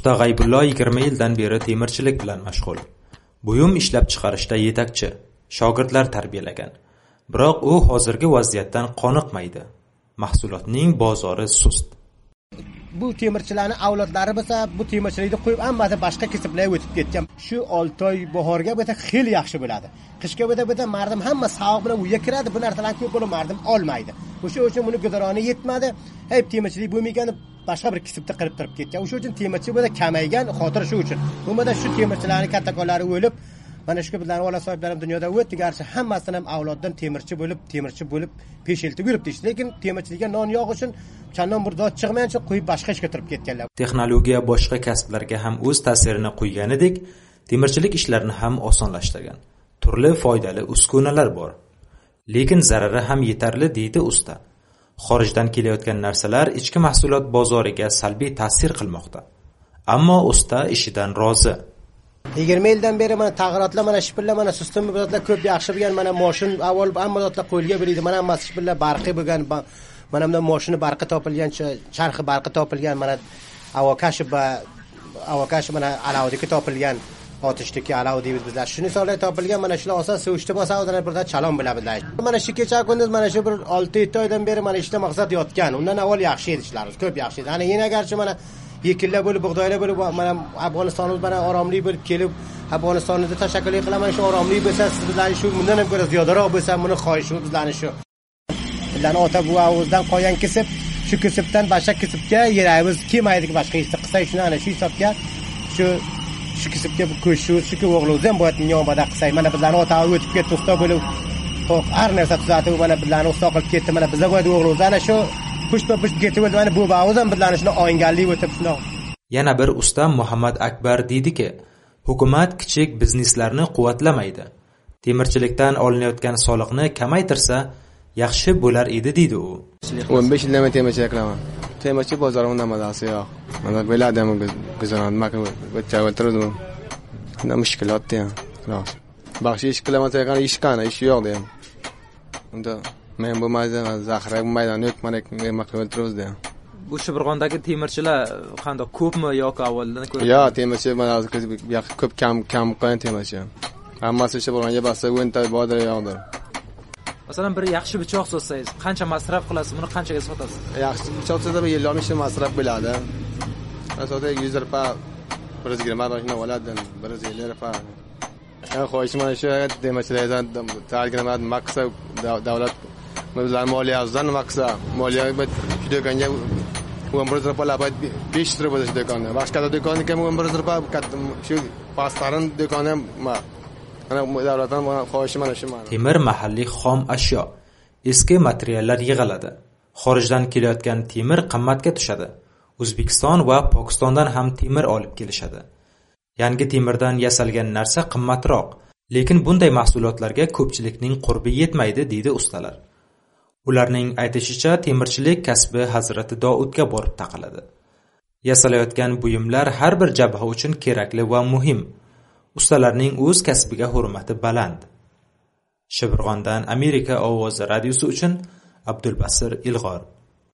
Usta G'aybullo 20 yildan beri temirchilik bilan mashg'ul. Buyum ishlab chiqarishda yetakchi, shogirdlar tarbiyalagan. Biroq u hozirgi vaziyatdan qoniqmaydi. Mahsulotning bozori sust. Bu temirchilarning avlodlari bo'lsa, bu temirchilikni qo'yib hammasi boshqa kasblarga o'tib ketgan. Shu 6 oy bahorga bo'lsa xeyli yaxshi bo'ladi. Qishga bo'lsa mardim hamma savoq bilan uyga kiradi, bu narsalarni ko'p bo'lib mardim olmaydi. O'sha uchun buni guzaroni yetmadi. Hep temirchilik bo'lmagan boshqa bir kasbda qilib turib ketgan. O'sha uchun temirchi bo'lsa kamaygan, xotir shu uchun. Bo'lmasa shu temirchilarning kattakonlari o'lib, mana shu bizlarning ola sohiblarim dunyoda o'tdi, garchi hammasidan ham avloddan temirchi bo'lib pesheltib yuribdi. Lekin temirchilikka non yog' uchun chandan bir dod chiqmagancha qo'yib boshqa ishga turib ketganlar. Texnologiya boshqa kasblarga ham o'z ta'sirini qo'yganidek, temirchilik ishlarini ham osonlashtirgan. Turli foydali uskunalar bor. Lekin zarari ham yetarli deydi usta. Xorijdan kelayotgan narsalar ichki mahsulot bozoriga salbiy ta'sir qilmoqda. Ammo usta ishidan rozi. 20 yildan beri mana tag'irotlar, mana shipillar, mana sistemlar ko'p yaxshi bo'lgan, mana mashin avval hamma dotlar qo'lga beradi. Mana hammasi shipillar barqi bo'lgan, mana bunday mashina barqi topilgan, charxi barqi topilgan, mana avokashi mana alavdiki topilgan, otishdiki alav deymiz bizlar. Shuni solay topilgan, mana shular oson suvishdi bo'lsa, o'zlari birda chalon biladilar. Mana shu kecha kunduz mana shu bir 6-7 oydan beri mana ishda maqsad yotgan. Undan avval yaxshi edi ishlarimiz, ko'p yaxshi edi. Ana yana garchi mana yekillar bo'lib, bug'doylar bo'lib, mana Afg'onistonimiz mana oromli bo'lib kelib, Afg'onistonda tashakkur qilaman, shu oromli bo'lsa, sizlarning shu bundan ham ko'ra ziyodaroq bo'lsa, buni xohishimiz bizlarning shu. Bizlarning ota bu avozdan qolgan kasb, shu kasbdan boshqa kasbga yeraymiz kelmaydi, boshqa ishni qilsak, shuni ana shu hisobga shu kasbga ko'shimiz, shu o'g'limiz ham bo'yat niyobada qilsak, mana bizlarning ota o'tib ketdi, usta bo'lib, har narsa tuzatib, mana bizlarni usta qilib ketdi, mana bizga bo'yat o'g'limiz ana shu pusht ketib o'tdi, mana bu ba'uz ham bizlarni shuni oynganlik o'tib shundoq. Yana bir usta Muhammad Akbar deydiki, hukumat kichik bizneslarni quvvatlamaydi. Temirchilikdan olinayotgan soliqni kamaytirsa yaxshi bo'lar edi deydi u. 15 yildan beri temirchilik qilaman. Temirchi bozori undan mazasi yo'q. Mana biladim guzoran maka o'tirdim. Nima mushkulotda ham. Baxshi ish qilaman, ish yo'q deyam. Unda men bu zaxira maydon yo'q, mana o'tiribmiz deyam. Bu Shibirg'ondagi temirchilar qanday, ko'pmi yoki avvaldan ko'ra? Yo'q, temirchi mana ko'p kam qolgan temirchi. Hammasi Shibirg'onga bassa 10 ta bodir yo'qdir. Masalan, bir yaxshi pichoq sotsangiz, qancha masraf qilasiz, buni qanchaga sotasiz? Yaxshi pichoq sotsa 50 ming masraf bo'ladi. Sotsa 100 rupiya, 120 ming bo'ladi, 150 rupiya. Men xohishim mana shu temirchilardan targ'ibot maqsad davlat bizlar moliyasidan maqsad moliyaga shu do'konga 11 rupiya 5 rupiya bo'ladi shu do'konda. Boshqa do'konga 11 rupiya shu pastarin do'koni mana davlatdan xohishim mana shu. Temir mahalliy xom ashyo, eski materiallar yig'iladi. Xorijdan kelayotgan temir qimmatga tushadi. O'zbekiston va Pokistondan ham temir olib kelishadi. Yangi temirdan yasalgan narsa qimmatroq, lekin bunday mahsulotlarga ko'pchilikning qurbi yetmaydi deydi ustalar. Ularning aytishicha, temirchilik kasbi Hazrati Daudga borib taqaladi. Yasalayotgan buyumlar har bir jabha uchun kerakli va muhim. Ustalarning o'z kasbiga hurmati baland. Shibirg'ondan Amerika ovozi radiosi uchun Abdulbasir Ilg'or.